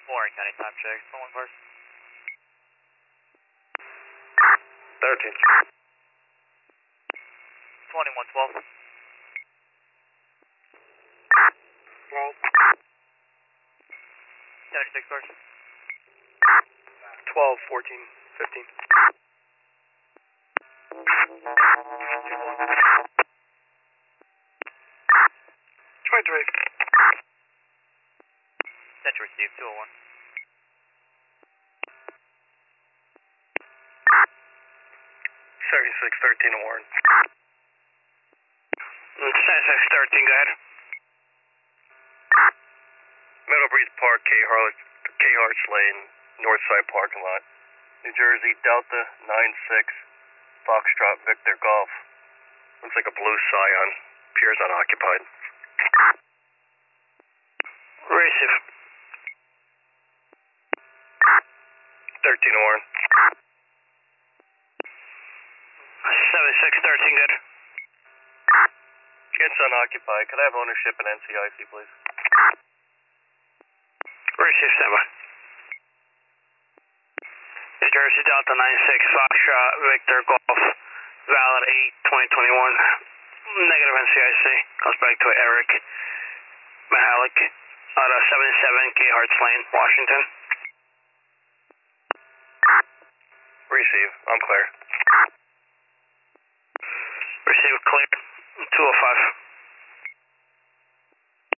Warren County time check. Someone first. 13. 2112. 12. 76 first. 12, 14, 15. 23. Central received 201. 7613 Warren. 7613, go ahead. Meadow Breeze Park, K Harts Lane, Northside parking lot. New Jersey, Delta 96, Foxtrot Victor Golf. Looks like a blue Scion. Appears unoccupied. Receive. 13 Warren. 7613, good. It's unoccupied. Could I have ownership and NCIC, please? Receive, standby. New Jersey Delta 96, Foxtrot Victor Golf, valid 8/2021. Negative NCIC. Comes back to Eric Mahalik out of 77 K Harts Lane, Washington. Receive. I'm clear.